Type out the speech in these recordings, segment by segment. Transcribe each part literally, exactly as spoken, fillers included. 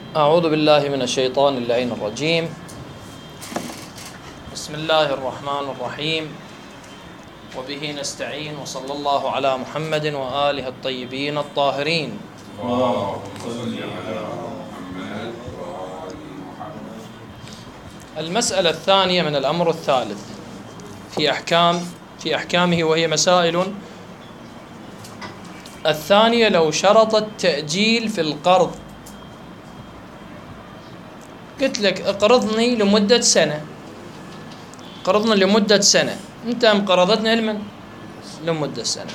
أعوذ بالله من الشيطان اللعين الرجيم. بسم الله الرحمن الرحيم، وبه نستعين، وصلى الله على محمد وآله الطيبين الطاهرين. المسألة الثانية من الأمر الثالث في أحكام في أحكامه، وهي مسائل. الثانية: لو شرط التأجيل في القرض، قلت لك اقرضني لمدة سنة، قرضنا لمدة سنة، أنت مقرضتني لمن؟ لمدة سنة.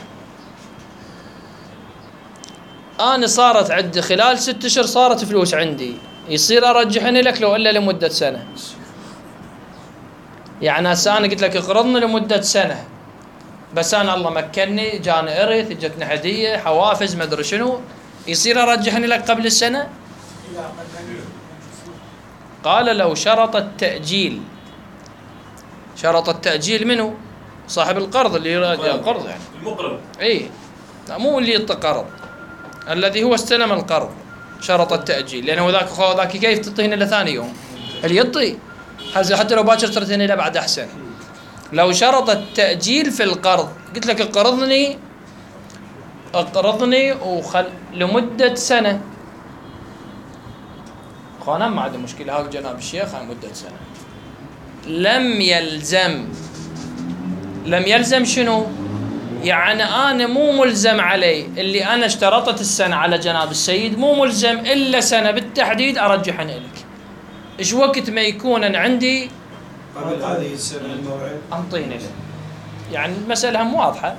أنا صارت عندي خلال ست أشهر صارت فلوس عندي، يصير أرجحني لك لو إلا لمدة سنة؟ يعني هسه أنا قلت لك اقرضني لمدة سنة، بس أنا الله مكنني، جاني إرث، جتني هدية، حوافز، ما أدري شنو، يصير أرجحني لك قبل السنة؟ قال: لو شرط التأجيل. شرط التأجيل منه؟ صاحب القرض اللي يراد القرض، يعني المقرض. اي لا، مو اللي يعطي قرض، الذي هو استلم القرض شرط التأجيل، لأنه ذاك خو ذاك كيف تعطيني إلى ثاني يوم؟ اللي يعطي حتى لو باكر تعطيني إلى بعد أحسن. لو شرط التأجيل في القرض، قلت لك اقرضني اقرضني وخل لمدة سنة، أنا ما عندي مشكلة، هاك جناب الشيخ على مدة سنة. لم يلزم لم يلزم شنو؟ يعني أنا مو ملزم علي، اللي أنا اشترطت السنة على جناب السيد مو ملزم إلا سنة بالتحديد أرجحن لك. إيش وقت ما يكون أنا عندي قبل هذه السنة الموعد أنطيني له. يعني المسألة هم واضحة،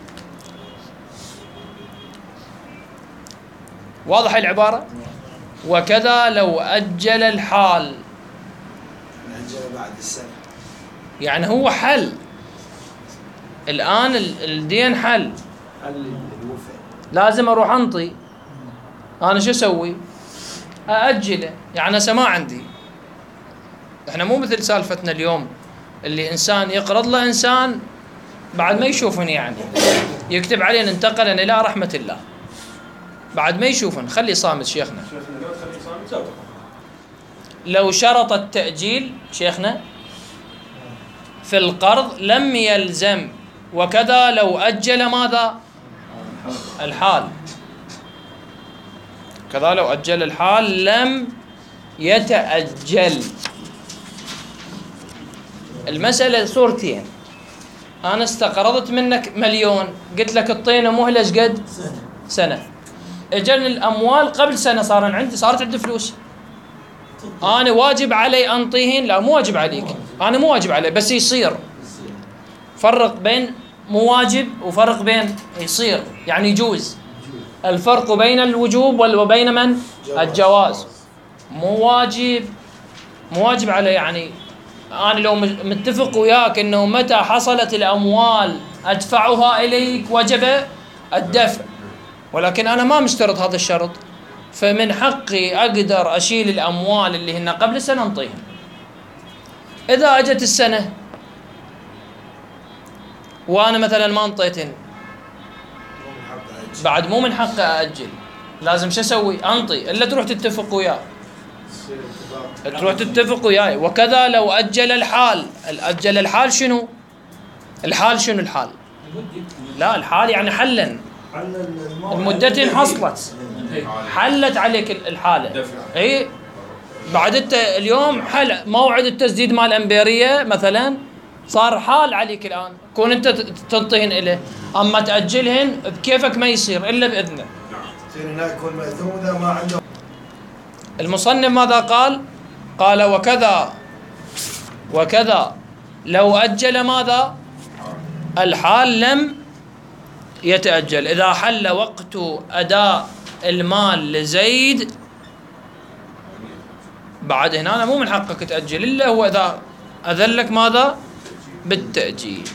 واضحة العبارة. وكذا لو أجل الحال، نأجل بعد السنة، يعني هو حل الآن الدين، حل حل الوفاء، لازم أروح أنطي، أنا شو أسوي؟ أأجله. يعني هسه ما عندي، إحنا مو مثل سالفتنا اليوم اللي إنسان يقرض له إنسان بعد ما يشوفني، يعني يكتب علينا انتقلنا إلى رحمة الله، بعد ما يشوفن. خلي صامت شيخنا. لو شرط التأجيل شيخنا في القرض لم يلزم، وكذا لو أجل ماذا؟ الحال. كذا لو أجل الحال لم يتأجل. المسألة صورتين. أنا استقرضت منك مليون، قلت لك اعطينا مهلة ايش قد؟ سنة. اجلني الأموال قبل سنة، صار عندي صارت عندي فلوس، أنا واجب علي أنطيهن؟ لا، مو واجب عليك، أنا مو واجب علي، بس يصير. فرق بين مو واجب وفرق بين يصير، يعني يجوز. الفرق بين الوجوب وبين من؟ الجواز. مو واجب مو واجب علي، يعني أنا لو متفق وياك أنه متى حصلت الأموال أدفعها إليك وجب الدفع، ولكن أنا ما مشترط هذا الشرط، فمن حقي أقدر أشيل الأموال اللي هن قبل سنة أنطيهم. إذا أجت السنة وأنا مثلا ما أنطيتن، بعد مو من حقي أأجل، لازم شو أسوي؟ أنطي، إلا تروح تتفق وياه، تروح تتفق وياي. وكذا لو أجل الحال. أجل الحال شنو؟ الحال شنو الحال؟ لا، الحال يعني حلا، المدة حصلت، حلت عليك الحالة. اي بعد انت اليوم حل موعد التسديد مال الامبيريه مثلا، صار حال عليك الان، كون انت تنطيهن اليه، اما تاجلهن بكيفك ما يصير الا باذنه. يصير هناك يكون مأثوم اذا ما عنده. المصنف ماذا قال؟ قال: وكذا وكذا لو اجل ماذا؟ الحال لم يتأجل. إذا حل وقت أداء المال لزيد، بعد هنا أنا مو من حقك تأجل إلا هو إذا أذن لك ماذا؟ بالتأجيل.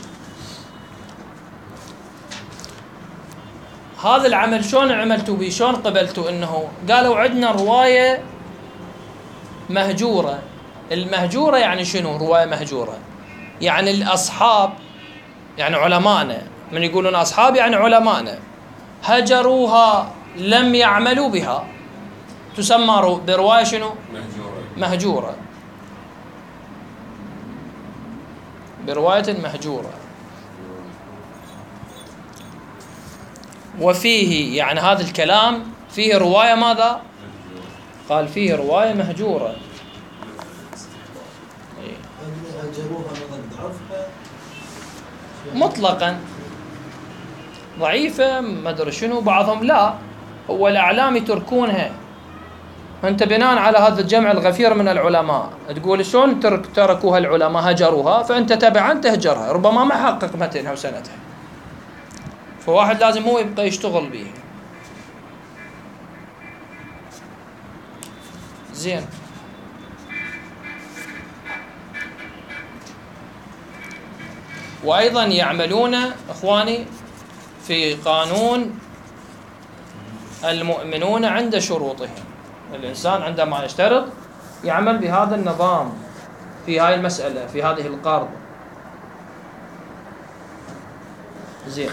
هذا العمل شلون عملتوا به؟ شلون قبلتوا؟ إنه قالوا عندنا رواية مهجورة. المهجورة يعني شنو؟ رواية مهجورة يعني الأصحاب، يعني علماءنا، من يقولون أصحاب يعني علماءنا، هجروها، لم يعملوا بها. تسمى رو برواية شنو؟ مهجورة. مهجورة، برواية مهجورة. وفيه يعني هذا الكلام فيه رواية ماذا؟ قال فيه رواية مهجورة. مطلقا ضعيفة ما أدري شنو، بعضهم لا، هو الأعلام يتركونها. أنت بناء على هذا الجمع الغفير من العلماء تقول شلون ترك تركوها العلماء هجروها، فأنت تبعا تهجرها، ربما ما حقق متنها وسنتها، فواحد لازم هو يبقى يشتغل بيها. زين. وأيضا يعملون إخواني في قانون المؤمنون عند شروطهم. الإنسان عندما يشترط يعمل بهذا النظام في هاي المسألة، في هذه القرض. زين.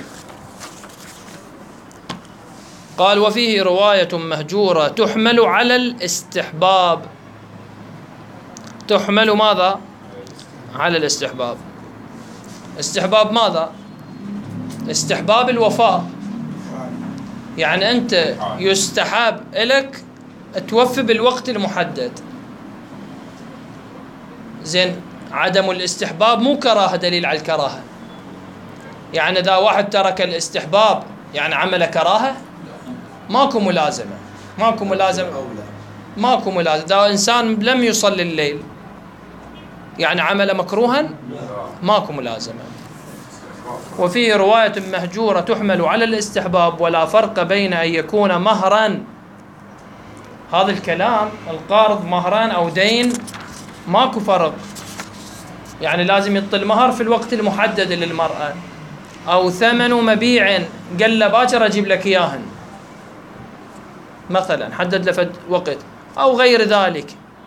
قال وفيه رواية مهجورة تحمل على الاستحباب. تحمل ماذا؟ على الاستحباب. استحباب ماذا؟ استحباب الوفاء. يعني أنت يستحب لك توفي بالوقت المحدد. زين. عدم الاستحباب مو كراهة دليل على الكراهة. يعني إذا واحد ترك الاستحباب يعني عمل كراهة، ماكو ملازمة، ماكو ملازمة، ماكو ملازمة. إذا إنسان لم يصلي الليل يعني عمل مكروها، ماكو ملازمة. وفيه رواية مهجورة تحمل على الاستحباب ولا فرق بين أن يكون مهرا. هذا الكلام القارض مهران أو دين ماكو فرق، يعني لازم يعطي المهر في الوقت المحدد للمرأة، أو ثمن مبيع قال له باكر أجيب لك إياهن مثلا، حدد له وقت أو غير ذلك.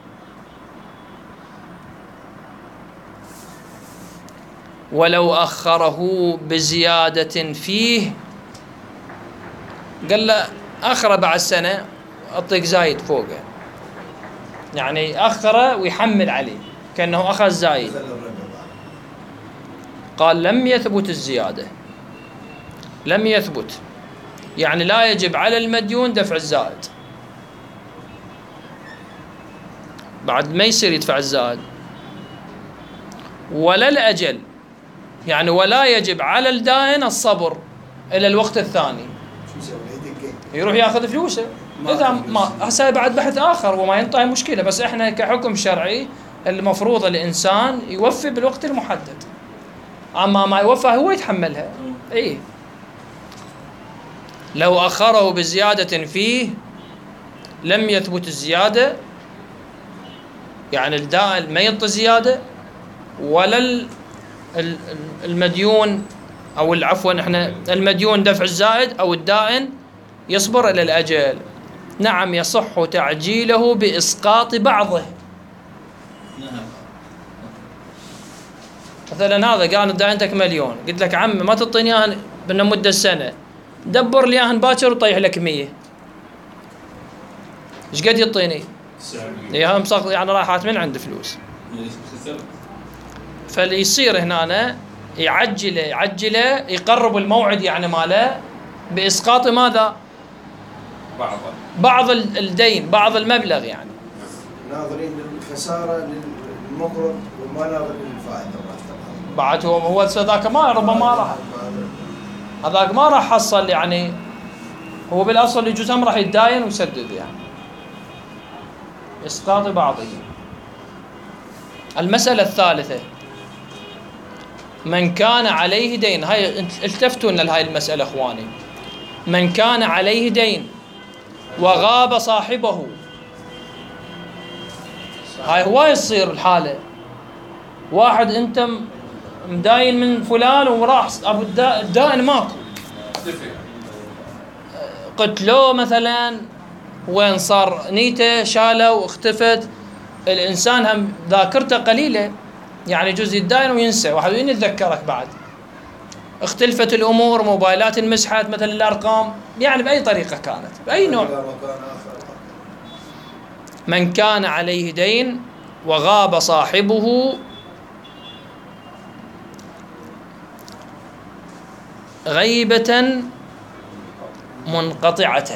ولو أخره بزيادة فيه، قال له أخره بعد سنة أعطيك زايد فوقه، يعني أخره ويحمل عليه كأنه أخذ زايد. قال لم يثبت الزيادة، لم يثبت، يعني لا يجب على المديون دفع الزائد، بعد ما يصير يدفع الزائد. ولا الأجل، يعني ولا يجب على الدائن الصبر إلى الوقت الثاني، يروح ياخذ فلوسه. إذا ما هسه بعد بحث آخر وما ينطي مشكلة، بس إحنا كحكم شرعي المفروض الإنسان يوفي بالوقت المحدد، أما ما يوفى هو يتحملها. إيه. لو أخره بزيادة فيه لم يثبت الزيادة، يعني الدائن ما ينطي زيادة، ولا المديون أو العفو إحنا المديون دفع الزائد أو الدائن يصبر إلى الأجل. نعم يصح تعجيله بإسقاط بعضه. مثلا هذا قال دائنتك مليون، قلت لك عمي ما تعطيني اياهن بنا مدة سنة، دبر لي اياهن باكر وطيح لك مية، ايش قد يعطيني؟ اياها مصغ يعني راحت من عند فلوس. فليصير هنا يعجله يعجله يقرب الموعد يعني ماله بإسقاط ماذا؟ بعض بعض الدين، بعض المبلغ، يعني ناظرين للخسارة للمقرض وما ناظرين للفائدة. بعد هو هو ذاك ما ربما راح هذاك ما راح حصل، يعني هو بالاصل يجوز هم راح يتداين ويسدد، يعني اسقاط بعضه. المسألة الثالثة من كان عليه دين. هاي التفتوا لنا لهاي المسألة اخواني. من كان عليه دين وغاب صاحبه، هاي هواي يصير الحالة. واحد انت مداين من فلان وراح ابو الدائن ماكو، قتلوه مثلا، وين صار نيته شاله واختفت. الانسان هم ذاكرته قليله، يعني جزء يتداين وينسى، واحد وين يتذكرك بعد. اختلفت الامور، موبايلات انمسحت مثلا الارقام، يعني باي طريقه كانت، باي نوع. من كان عليه دين وغاب صاحبه غيبة منقطعة،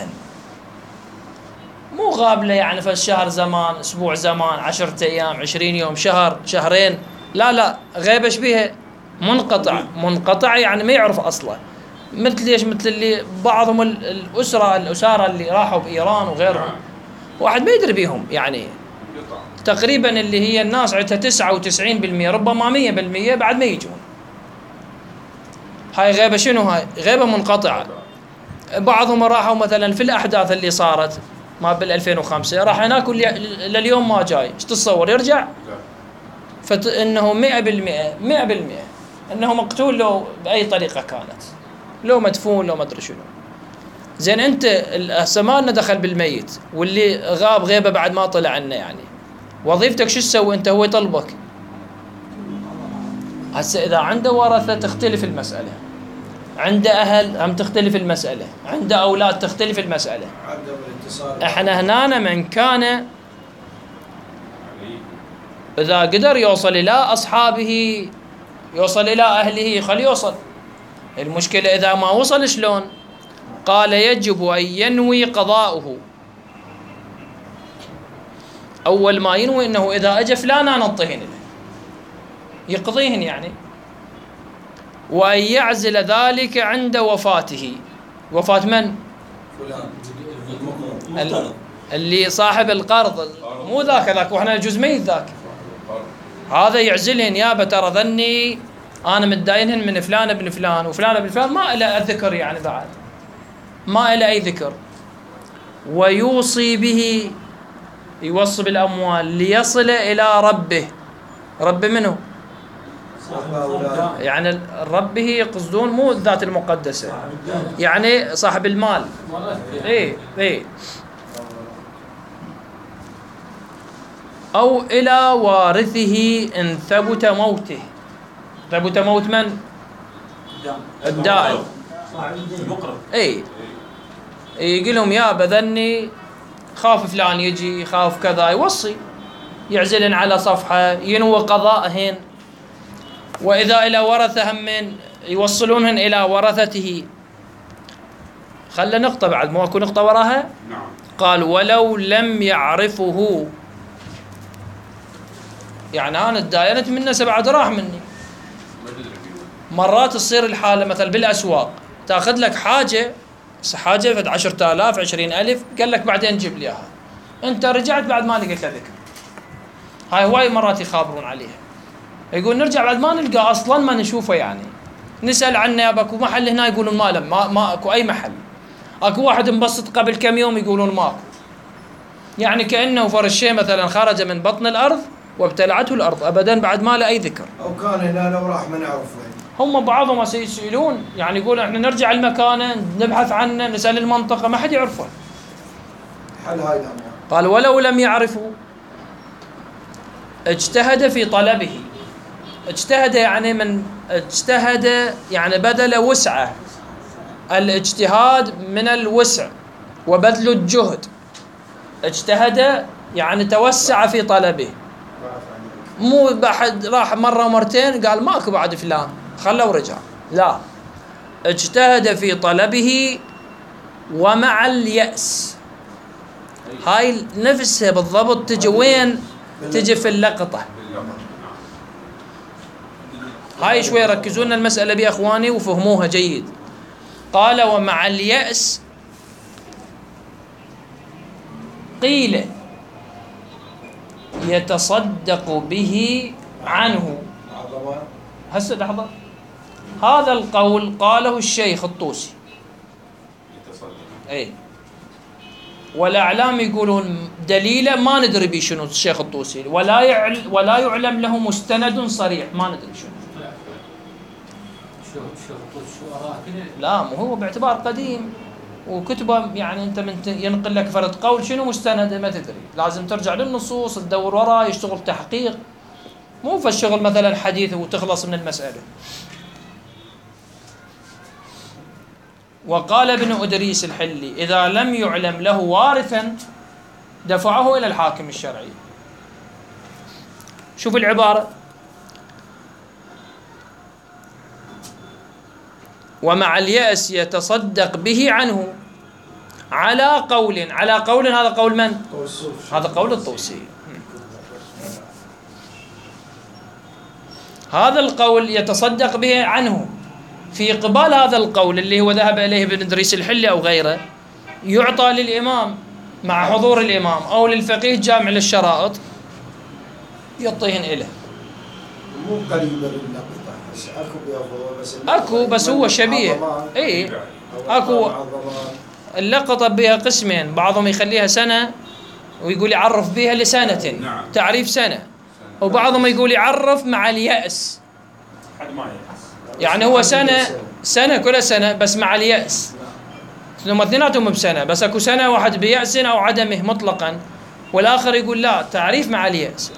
مو غاب له يعني في الشهر زمان، اسبوع زمان، عشرة ايام، عشرين يوم، شهر، شهرين، لا لا، غيبة ايش بيها؟ منقطع. منقطع يعني ما يعرف اصلا. مثل ليش؟ مثل اللي بعضهم الاسره الاساره اللي راحوا بايران وغيرهم، واحد ما يدري بيهم يعني تقريبا، اللي هي الناس عندها تسعة وتسعين بالمئة ربما مية بالمئة بعد ما يجون. هاي غيبة شنو؟ هاي غيبة منقطعة. بعضهم راحوا مثلا في الأحداث اللي صارت ما بال ألفين وخمسة، راح هناك لليوم ما جاي، ايش تتصور يرجع؟ فإنه مئة بالمئة مئة بالمئة أنه مقتول لو بأي طريقة كانت، لو مدفون لو ما أدري شنو. زين أنت السمانة دخل بالميت واللي غاب غيبة بعد ما طلع عنه، يعني وظيفتك شو تسوي أنت؟ هو يطلبك. هسه إذا عنده ورثة تختلف المسألة، عنده أهل هم تختلف المسألة، عنده أولاد تختلف المسألة. إحنا هنا من كان إذا قدر يوصل إلى أصحابه، يوصل إلى أهله، خليه يوصل. المشكلة إذا ما وصل شلون؟ قال يجب أن ينوي قضاؤه. أول ما ينوي أنه إذا أجى فلان أنا أنطيهن له، يقضيهن يعني. وأن يعزل ذلك عند وفاته. وفاة من؟ فلان اللي صاحب القرض، مو ذاك ذاك واحنا يجوز ميت ذاك، هذا يعزلهن. يابا ترى ذني انا متداينهن من فلان ابن فلان وفلان ابن فلان، ما له ذكر يعني، بعد ما له اي ذكر. ويوصي به، يوصي بالاموال ليصل الى ربه. رب منه؟ يعني ربه يقصدون مو الذات المقدسة، يعني صاحب المال. ايه ايه. أو إلى وارثه إن ثبت موته. ثبت موت من؟ الدائن. اي يقول لهم يا بذني خاف فلان يجي، خاف كذا، يوصي، يعزلن على صفحة، ينوي قضاءهن. وإذا إلى ورثة همين يوصلونهن إلى ورثته. خلى نقطة بعد، مو أكو نقطة وراها؟ نعم. قال ولو لم يعرفه، يعني أنا تداينت منه سبعة دراهم مني. مرات تصير الحالة مثلا بالأسواق، تأخذ لك حاجة حاجة فد عشرة آلاف عشرين ألف، قال لك بعدين جيب لي إياها، أنت رجعت بعد ما لقيت له ذكر. هاي هواي مرات يخابرون عليها، يقول نرجع بعد ما نلقى أصلا ما نشوفه، يعني نسأل عنه يا اكو محل هنا يقولون ما له، ما, ما اكو أي محل. اكو واحد انبسط قبل كم يوم يقولون ماكو. يعني كأنه فرشيه مثلا خرج من بطن الأرض وابتلعته الأرض أبدا بعد ما له أي ذكر. أو كان هنا لو راح ما نعرف وين. هم بعضهم يسألون، يعني يقول احنا نرجع المكان نبحث عنه، نسأل المنطقة، ما حد يعرفه. حل هاي. قال ولو لم يعرفوا اجتهد في طلبه. اجتهد يعني من اجتهد يعني بذل وسعه. الاجتهاد من الوسع وبذل الجهد. اجتهد يعني توسع في طلبه، مو بحد راح مرة ومرتين قال ماكو بعد فلان خله ورجع، لا، اجتهد في طلبه ومع اليأس. هاي نفسها بالضبط تجي وين؟ تجي في اللقطة. هاي شوي ركزونا المسألة بي أخواني وفهموها جيد. قال ومع اليأس قيل يتصدق به عنه. هسه لحظة، هذا القول قاله الشيخ الطوسي. اي والأعلام يقولون دليله ما ندري بيه شنو الشيخ الطوسي، ولا يعل ولا يعلم له مستند صريح، ما ندري شنو. لا مو هو باعتبار قديم وكتبه، يعني انت من ينقل لك فرد قول شنو مستند ما تدري، لازم ترجع للنصوص تدور وراه، يشتغل تحقيق، مو فالشغل مثلا حديث وتخلص من المسألة. وقال ابن أدريس الحلي إذا لم يعلم له وارثا، دفعه إلى الحاكم الشرعي. شوف العبارة: ومع اليأس يتصدق به عنه على قول. على قول، هذا قول من؟ هذا قول الطوسي. هذا القول يتصدق به عنه. في قبال هذا القول اللي هو ذهب إليه ابن إدريس الحلي أو غيره، يعطى للإمام مع حضور الإمام أو للفقيه جامع للشرائط يعطيهن إله. مو قريبة للنقطة، بس أكو بياخذوها بس أكو بس هو شبيه. إي أكو اللقطة بها قسمين، بعضهم يخليها سنة ويقول يعرف بها لسنة، نعم. تعريف سنة، وبعضهم يقول يعرف مع اليأس، حد ما يأس، يعني هو سنة سنة كل سنة بس مع اليأس، ثم اثنيناتهم بسنة، بس اكو سنة واحد بيأس أو عدمه مطلقا، والآخر يقول لا، تعريف مع اليأس.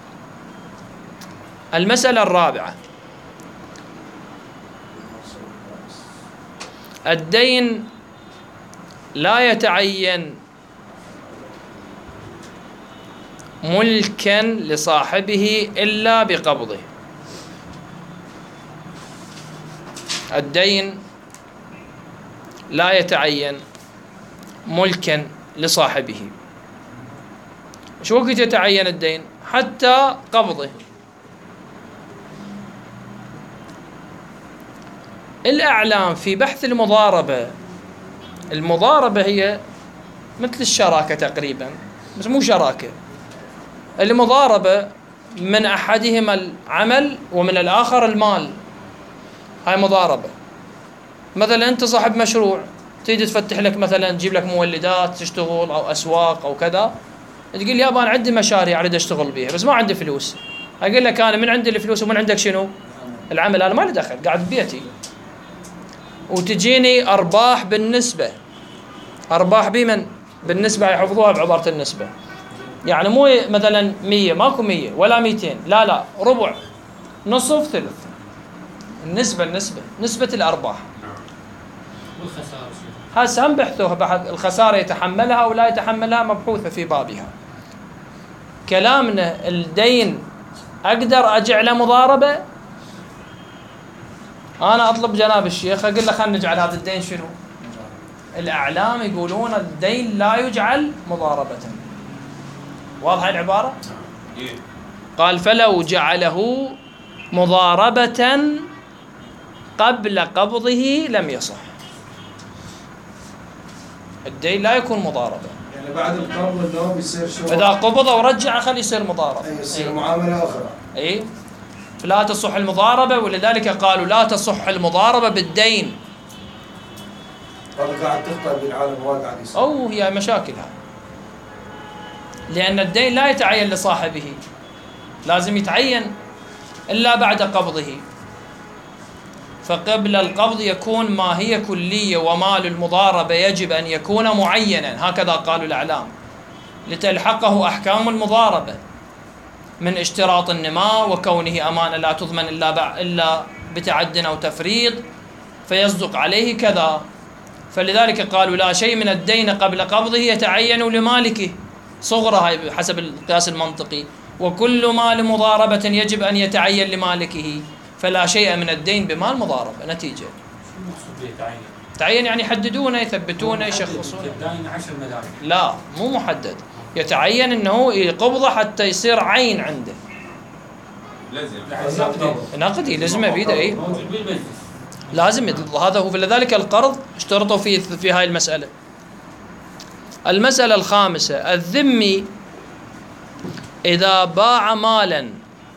المسألة الرابعة: الدين لا يتعين ملكا لصاحبه إلا بقبضه. الدين لا يتعين ملكا لصاحبه. شو وقت يتعين الدين؟ حتى قبضه. الأعلام في بحث المضاربة، المضاربة هي مثل الشراكة تقريبا، بس مو شراكة. المضاربة من أحدهما العمل ومن الآخر المال، هاي مضاربة. مثلا أنت صاحب مشروع، تيجي تفتح لك مثلا، تجيب لك مولدات تشتغل أو أسواق أو كذا، تقول لي يابا أنا عندي مشاريع أريد أشتغل بيها بس ما عندي فلوس. أقول لك أنا من عندي الفلوس ومن عندك شنو؟ العمل. أنا ما لي دخل، قاعد ببيتي، وتجيني أرباح بالنسبة. أرباح بمن؟ بالنسبة، يحفظوها بعبارة النسبة. يعني مو مثلا مية، ماكو مية ولا ميتين، لا لا، ربع، نصف، ثلث. النسبة النسبة نسبة الأرباح. والخسارة هسه هم بحثوها بحث، الخسارة يتحملها أو لا يتحملها مبحوثة في بابها. كلامنا الدين أقدر أجعله مضاربة؟ أنا أطلب جناب الشيخ أقول له خلينا نجعل هذا الدين شنو؟ الأعلام يقولون الدين لا يجعل مضاربة. واضحة العبارة؟ قال فلو جعله مضاربة قبل قبضه لم يصح. الدين لا يكون مضاربة، يعني بعد القبض النوم يصير شو؟ إذا قبضه ورجع خلي يصير مضاربة. أي يصير معاملة أخرى. أي لا تصح المضاربة، ولذلك قالوا لا تصح المضاربة بالدين. هذا قاعد تخطئ بالعالم واقع قاعد يصير. أو هي مشاكلها، لأن الدين لا يتعين لصاحبه، لازم يتعين إلا بعد قبضه. فقبل القبض يكون ما هي كلية، ومال المضاربة يجب أن يكون معينا، هكذا قالوا الأعلام، لتلحقه أحكام المضاربة من اشتراط النماء وكونه أمانة لا تضمن إلا إلا بتعد أو تفريط فيصدق عليه كذا. فلذلك قالوا لا شيء من الدين قبل قبضه يتعين لمالكه صغرها حسب القياس المنطقي، وكل مال مضاربة يجب أن يتعين لمالكه، فلا شيء من الدين بمال مضاربة. نتيجة شو المقصود بتعين؟ تعين يعني يحددونه، يثبتونه، يشخصونه. الدين عشر مدارك. لا مو محدد، يتعين انه يقبضه حتى يصير عين عنده. لازم نقدي لزمه بيده. اي موجود بالمجلس. لازم يطلب. هذا هو. فلذلك القرض اشترطوا في في هاي المسألة. المسألة الخامسة: الذمي إذا باع مالا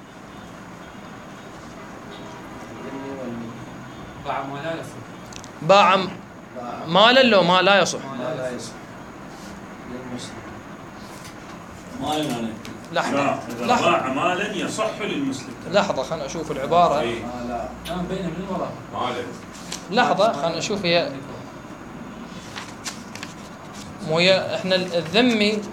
باع ما لا يصح. باع مالا لو ما لا يصح. ما لا يصح للمسلم. مالنا أنا. لحظة إذا لحظة باع مالا يصح للمسلم. لحظة خلنا أشوف العبارة. إيه. ما لا كان بينه من الوراء. مالا. لحظة خلنا نشوف. هي مو هي احنا الذمي إيه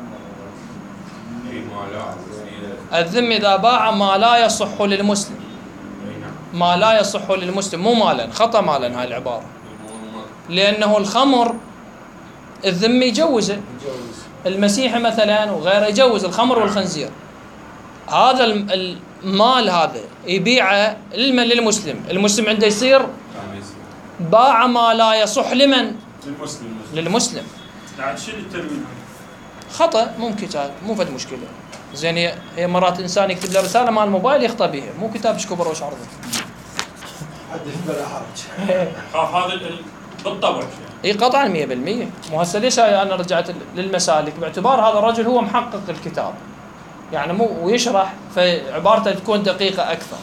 ما لا. الذمي إذا باع ما لا يصح للمسلم، إيه نعم. ما لا يصح للمسلم، مو مالا، خطأ مالا هاي العبارة، لأنه الخمر الذمي يجوزه، يجوز. المسيحي مثلا وغيره يجوز الخمر والخنزير، هذا المال هذا يبيعه للمسلم، المسلم عنده يصير باع ما لا يصح لمن؟ للمسلم. للمسلم. بعد شيل التنوين خطأ ممكن كان مو فد مشكلة. زين هي مرات انسان يكتب له رسالة مال الموبايل يخطأ بها، مو كتاب شكبر وش عرضه. حدث بلا حرج. خاف هذا ال- بالطبع اي قطعا مية بالمية. مو هسه ليش انا رجعت للمسالك؟ باعتبار هذا الرجل هو محقق الكتاب، يعني مو ويشرح فعبارته تكون دقيقة أكثر.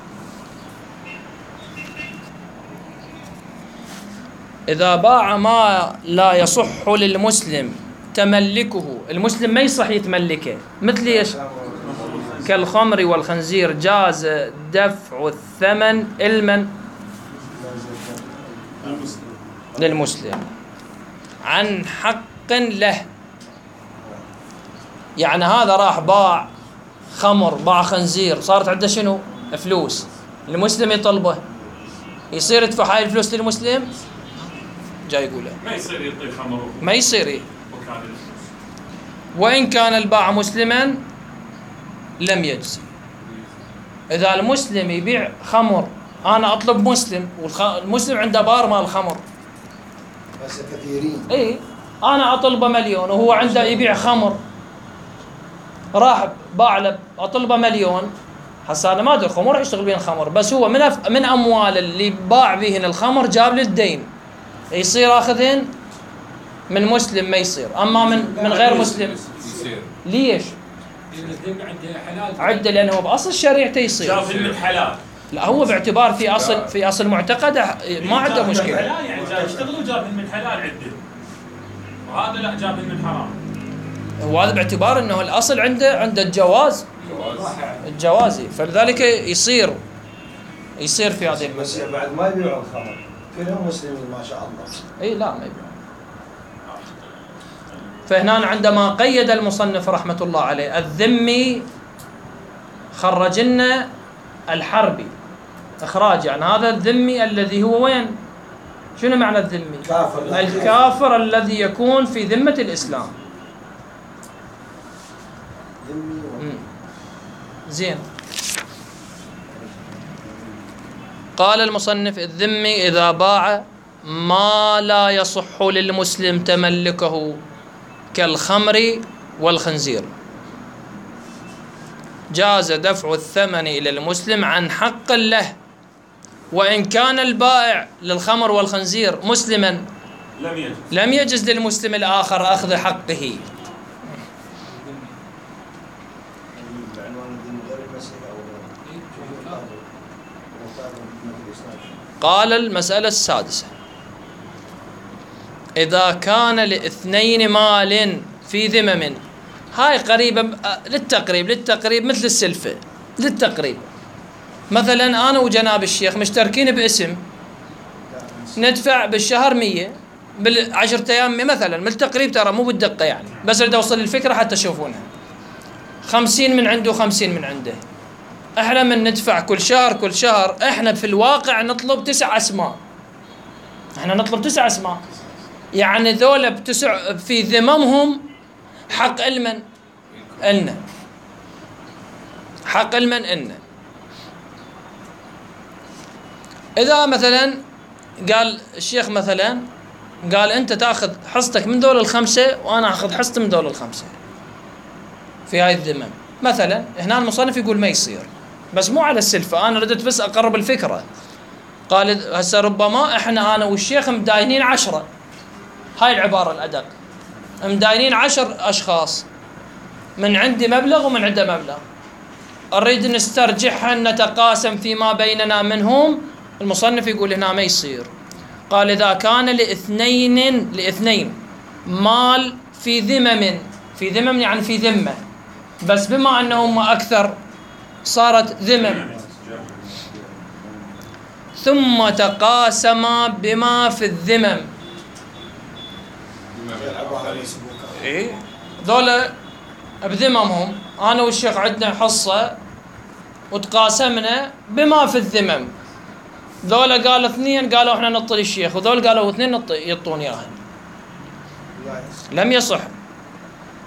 إذا باع ما لا يصح للمسلم تملكه، المسلم ما يصح يتملكه، مثل ايش؟ كالخمر والخنزير، جاز دفع الثمن المن المسلم. للمسلم عن حق له. يعني هذا راح باع خمر، باع خنزير، صارت عنده شنو؟ فلوس، المسلم يطلبه، يصير يدفع هاي الفلوس للمسلم؟ جاي يقوله ما يصير يعطي خمر ما يصير. إيه؟ وكان الفلوس. وإن كان الباع مسلما لم يجزي. إذا المسلم يبيع خمر، أنا أطلب مسلم والمسلم عنده بار مال خمر، بس كثيرين. إيه أنا أطلبه مليون وهو عنده يبيع خمر، راح باع له أطلبه مليون، هسه أنا ما أدري خمر يشتغل بين خمر، بس هو من أف... من أموال اللي باع بهن الخمر جاب للدين، يصير أخذهن من مسلم ما يصير، أما من من غير مسلم ليش؟ الذمة عنده حلال. عدة لأنه بأصل شريعته يصير. جاب من حلال. لا هو باعتبار في أصل في أصل معتقده ما عنده جاب من مشكلة. حلال يعني جاب يشتغل وجاب من حلال عده. وهذا لا جاب من حرام. وهذا باعتبار أنه الأصل عنده عنده الجواز الجوازي، فلذلك يصير يصير في هذه بس المسألة. بعد ما يبيعوا الخمر كلهم مسلمين ما شاء الله. اي لا ما يبيعون. فهنا عندما قيد المصنف رحمة الله عليه الذمي خرج لنا الحربي إخراج، يعني هذا الذمي الذي هو وين؟ شنو معنى الذمي؟ كافر. الكافر الذي يكون في ذمة الإسلام. ذمي و- مم. زين. قال المصنف الذمي إذا باع ما لا يصح للمسلم تملكه كالخمر والخنزير جاز دفع الثمن إلى المسلم عن حق له، وإن كان البائع للخمر والخنزير مسلما لم يجوز. لم يجز للمسلم الآخر أخذ حقه. بعنوان الدين غير المسيح أو قال المسألة السادسة إذا كان لاثنين مال في ذمم، هاي قريبة للتقريب للتقريب مثل السلفة للتقريب. مثلا أنا وجناب الشيخ مشتركين باسم، ندفع بالشهر مية، بالعشرة أيام مثلا، من التقريب ترى مو بالدقة يعني، بس أريد أوصل الفكرة حتى تشوفونها. خمسين من عنده وخمسين من عنده، احنا من ندفع كل شهر كل شهر، احنا في الواقع نطلب تسع أسماء، احنا نطلب تسع أسماء، يعني ذولا بتسع في ذممهم حق المن إلنا، حق المن إلنا. إذا مثلا قال الشيخ مثلا قال أنت تأخذ حصتك من دول الخمسة وأنا أخذ حصتي من دول الخمسة في هاي الذمم مثلا، هنا المصنف يقول ما يصير، بس مو على السلفة، أنا ردت بس أقرب الفكرة. قال هسه ربما إحنا أنا والشيخ مداينين عشرة، هاي العبارة الأدق، مداينين عشر أشخاص، من عندي مبلغ ومن عنده مبلغ، أريد نسترجعها نتقاسم فيما بيننا منهم. المصنف يقول هنا ما يصير. قال إذا كان لاثنين لاثنين مال في ذمم، في ذمم يعني في ذمة، بس بما أنهم أكثر صارت ذمم، ثم تقاسما بما في الذمم. إيه ذولا بذممهم، أنا والشيخ عندنا حصة وتقاسمنا بما في الذمم، ذولا قالوا اثنين قالوا احنا نعطي الشيخ، وذول قالوا اثنين يعطون اياها، لم يصح.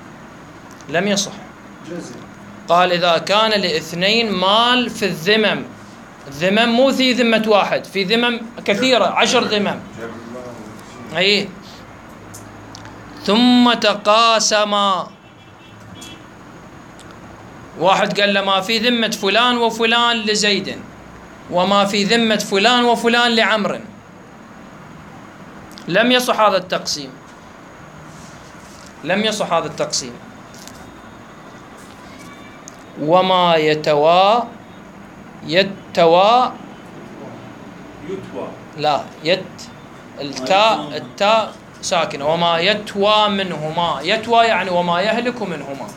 لم يصح. جزء. قال إذا كان لاثنين مال في الذمم، الذمم مو في ذمة واحد، في ذمم كثيرة، عشر ذمم. أي ثم تقاسما، واحد قال له ما في ذمة فلان وفلان لزيد، وما في ذمة فلان وفلان لعمر، لم يصح هذا التقسيم، لم يصح هذا التقسيم. وما يتوا يتوا يتوى لا يت التاء التاء ساكنة. وما يتوى منهما، يتوى يعني وما يهلك منهما.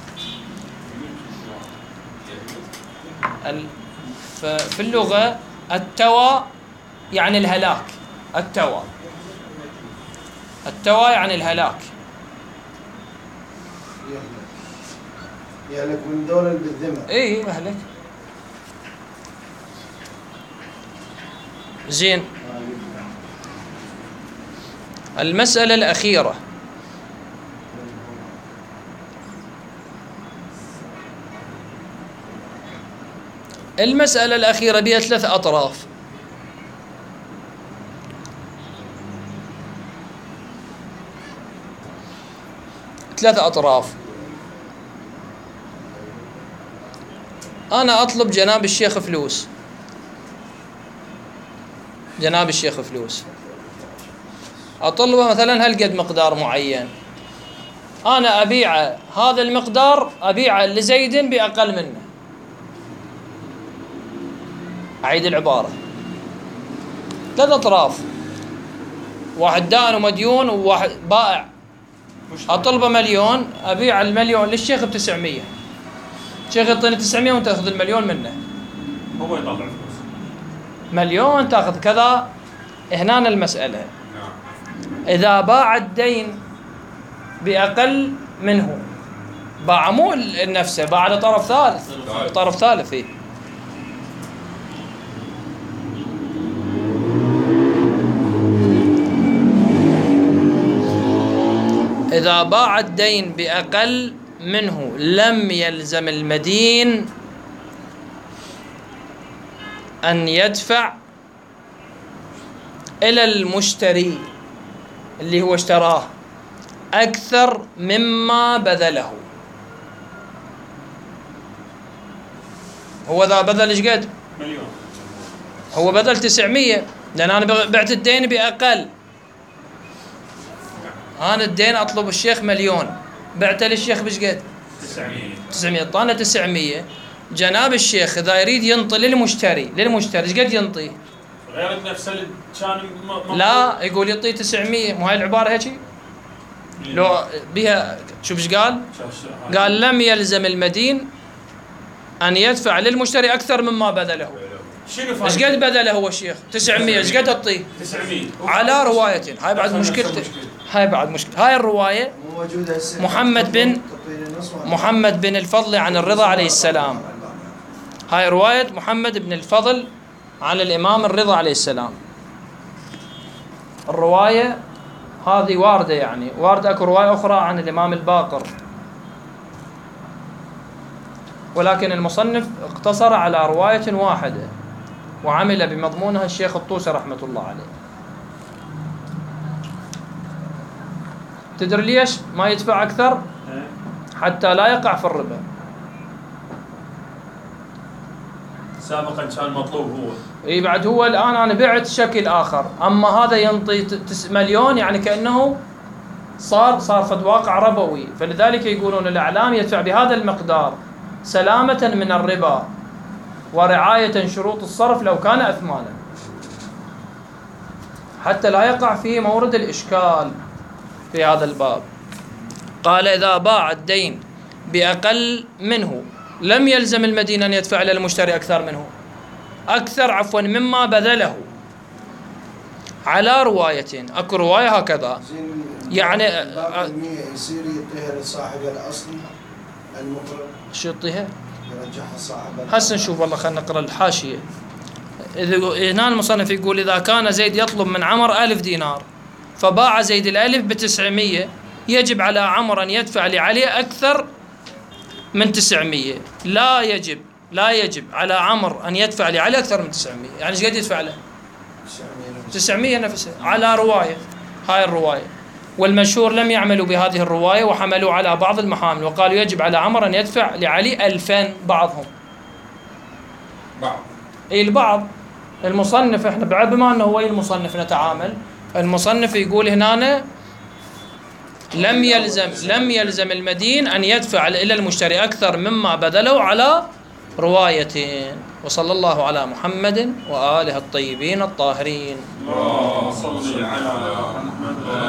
في اللغة التوى يعني الهلاك، التوى التوى يعني الهلاك. يهلك من دول بالذمة. اي يهلك. زين. المسألة الأخيرة، المسألة الأخيرة بها ثلاث أطراف. ثلاث أطراف. أنا أطلب جناب الشيخ فلوس، جناب الشيخ فلوس، أطلبه مثلا هالقد مقدار معين، أنا أبيع هذا المقدار أبيعه لزيد بأقل منه. أعيد العبارة، ثلاث أطراف، واحد دائن ومديون وواحد بائع. أطلبه مليون، أبيع المليون للشيخ بتسعمية، الشيخ يعطيني تسعمية وأنت تأخذ المليون منه. هو يطلع فلوس مليون تأخذ كذا. هنا المسألة إذا باع الدين بأقل منه، باع مو لنفسه، باع لطرف ثالث، طرف ثالث فيه. إذا باع الدين بأقل منه لم يلزم المدين أن يدفع إلى المشتري اللي هو اشتراه أكثر مما بذله. هو ذا بذل ايش قد؟ مليون. هو بذل تسعمية، لأن أنا بعت الدين بأقل. أنا الدين أطلب الشيخ مليون، بعته للشيخ بش قد؟ تسعمية. تسعمية، طانا تسعمية. جناب الشيخ إذا يريد ينطي للمشتري، للمشتري ايش قد ينطي؟ غير نفس اللي كان م- لا، يقول يعطيه تسعمية. مو هاي العبارة هيك؟ لو بها شوف ايش قال؟ قال لم يلزم المدين أن يدفع للمشتري أكثر مما بذله. شنو ايش قد بذله هو الشيخ؟ تسعمية، ايش قد تعطيه؟ تسعمية على روايتين، هاي بعد مشكلته، هاي بعد مشكلة. هاي الرواية موجودة هسه. محمد بن محمد بن الفضل عن الرضا عليه السلام. هاي رواية محمد بن الفضل عن الإمام الرضا عليه السلام. الرواية هذه واردة، يعني واردة أكو رواية أخرى عن الإمام الباقر، ولكن المصنف اقتصر على رواية واحدة وعمل بمضمونها الشيخ الطوسي رحمة الله عليه. تدري ليش ما يدفع أكثر؟ حتى لا يقع في الربا. سابقا كان مطلوب هو. اي بعد هو الآن أنا بعت شكل آخر، أما هذا ينطي مليون، يعني كأنه صار صار فد واقع ربوي. فلذلك يقولون الأعلام يدفع بهذا المقدار سلامة من الربا ورعاية شروط الصرف لو كان أثمانا، حتى لا يقع فيه مورد الإشكال في هذا الباب. قال إذا باع الدين بأقل منه لم يلزم المدين أن يدفع للمشتري أكثر منه، أكثر عفوا مما بذله، على روايتين. أكو رواية هكذا يعني يصير يعطيها لصاحب الأصل المقرض. شو يعطيها؟ يرجعها صاحب. هسه نشوف والله، خلينا نقرأ الحاشية. هنا المصنف يقول إذا كان زيد يطلب من عمر ألف دينار فباع زيد الألف بتسعمية، يجب على عمر أن يدفع لعلي أكثر من تسعمية، لا يجب لا يجب على عمرو أن يدفع لعلي أكثر من تسعمية. يعني ايش قد يدفع له؟ تسعمية نفسها على رواية، هاي الرواية. والمشهور لم يعملوا بهذه الرواية وحملوا على بعض المحامل وقالوا يجب على عمرو أن يدفع لعلي ألفين. بعضهم بعض اي البعض. المصنف احنا بعد بما انه هو المصنف نتعامل، المصنف يقول هنا لم يلزم لم يلزم المدين ان يدفع الى المشتري اكثر مما بذله على روايتين. وصلى الله على محمد واله الطيبين الطاهرين. اللهم صل على محمد.